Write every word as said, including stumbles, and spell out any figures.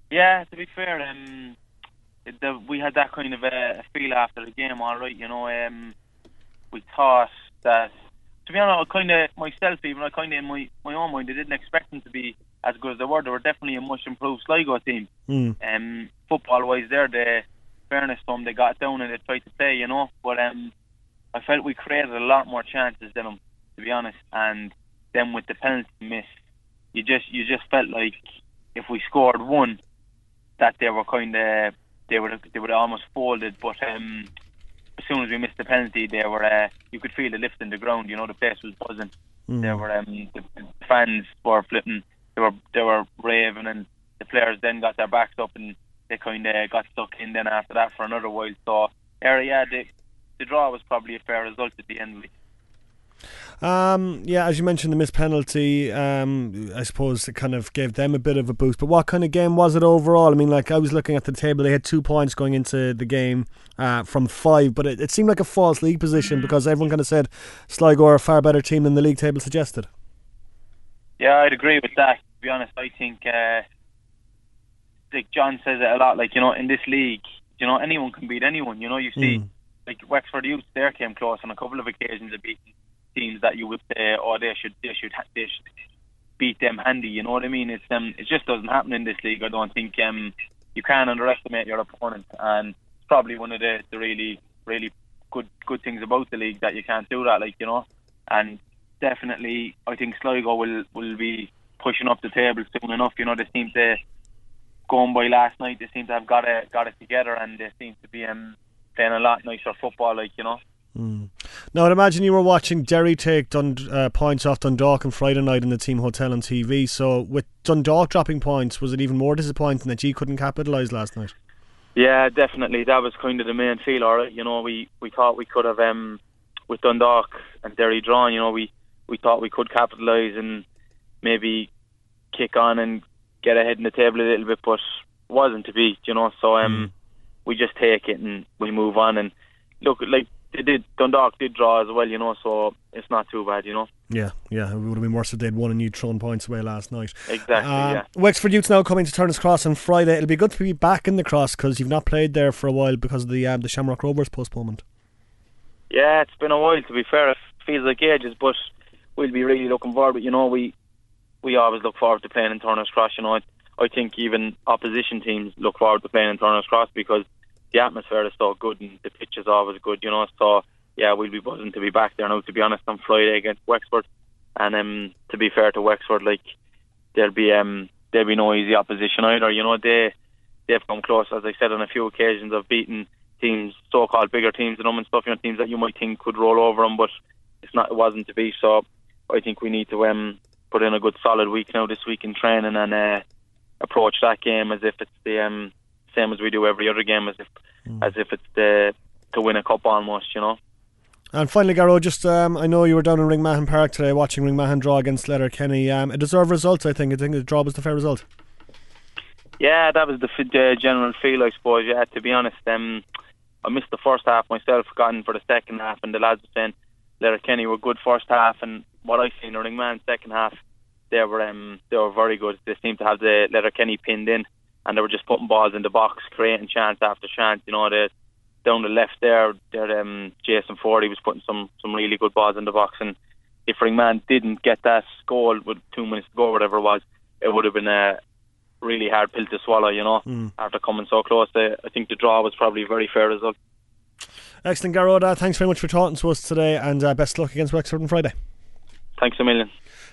Yeah, to be fair, um, it- the, we had that kind of a, a feel after the game. All right, you know, um, we thought that. To be honest, I kind of myself, even I kind of in my my own mind, I didn't expect them to be as good as they were. They were definitely a much improved Sligo team. Mm. Um, football wise, there, the fairness to them, they got down and they tried to play, you know. But um, I felt we created a lot more chances than them, to be honest. And then with the penalty miss, you just you just felt like if we scored one, that they were kind of they would they would have almost folded. But um, as soon as we missed the penalty, they were uh, you could feel the lift in the ground. You know, the place was buzzing. There Mm. were um, the, the fans were flipping. They were they were raving, and the players then got their backs up and they kind of got stuck in. Then after that for another while, so yeah, yeah, the the draw was probably a fair result at the end. Like. Um, yeah, as you mentioned, the missed penalty, um, I suppose it kind of gave them a bit of a boost. But what kind of game was it overall? I mean, like, I was looking at the table, they had two points going into the game uh, from five, but it, it seemed like a false league position because everyone kind of said Sligo are a far better team than the league table suggested. Yeah, I'd agree with that. To be honest, I think uh, like John says it a lot. Like, you know, in this league, you know, anyone can beat anyone. You know, you see, Mm. like Wexford Youth, there came close on a couple of occasions of beating teams that you would say, oh, they should, they should, they should beat them handy. You know what I mean? It's um, it just doesn't happen in this league. I don't think um, you can underestimate your opponent, and it's probably one of the, the really, really good, good things about the league that you can't do that. Like, you know, and definitely, I think Sligo will will be pushing up the table soon enough. You know, they seem to going by last night. They seem to have got it got it together, and they seem to be um, playing a lot nicer football. Like, you know. Mm. Now, I'd imagine you were watching Derry take Dund- uh, points off Dundalk on Friday night in the team hotel on T V. So, with Dundalk dropping points, was it even more disappointing that you couldn't capitalise last night? Yeah, definitely. That was kind of the main feel. All right, you know, we, we thought we could have um with Dundalk and Derry drawn. You know, we, we thought we could capitalise and maybe kick on and get ahead in the table a little bit, but it wasn't to be. You know, so um Mm. we just take it and we move on. And look, like they did, Dundalk did draw as well. You know, so it's not too bad. You know. Yeah, yeah, it would have been worse if they'd won and you'd thrown points away last night. Exactly. Um, Yeah. Wexford Youth's now coming to Turner's Cross on Friday. It'll be good to be back in the Cross because you've not played there for a while because of the um, the Shamrock Rovers postponement. Yeah, it's been a while, to be fair. It feels like ages, but we'll be really looking forward. You know, we we always look forward to playing in Turner's Cross. You know, I, I think even opposition teams look forward to playing in Turner's Cross because the atmosphere is so good and the pitch is always good. You know, so yeah, we'll be buzzing to be back there now. To be honest, on Friday against Wexford, and um, to be fair to Wexford, like there'll be um there'll be no easy opposition either. You know, they they've come close, as I said, on a few occasions of beating teams, so-called bigger teams than them and stuff, you know, teams that you might think could roll over them, but it's not, it wasn't to be. So I think we need to um, put in a good solid week now this week in training and uh, approach that game as if it's the um, same as we do every other game, as if mm. as if it's the to win a cup almost, you know. And finally, Garrow, just um, I know you were down in Ringmahon Park today watching Ringmahon draw against Letterkenny. Um, a deserved result, I think. I think the draw was the fair result. Yeah, that was the, the general feel, I suppose. Yeah, to be honest, um, I missed the first half myself, gone for the second half, and the lads were saying Letterkenny were good first half, and what I seen in Ringmahon second half, they were um, they were very good. They seemed to have the Letterkenny pinned in, and they were just putting balls in the box, creating chance after chance. You know, the down the left there, there um, Jason Fordy was putting some some really good balls in the box, and if Ringmahon didn't get that goal with two minutes to go, or whatever it was, it would have been a really hard pill to swallow, you know, mm. after coming so close. I think the draw was probably a very fair result. Excellent, Garrod. Uh, thanks very much for talking to us today, and uh, best of luck against Wexford on Friday. Thanks a million.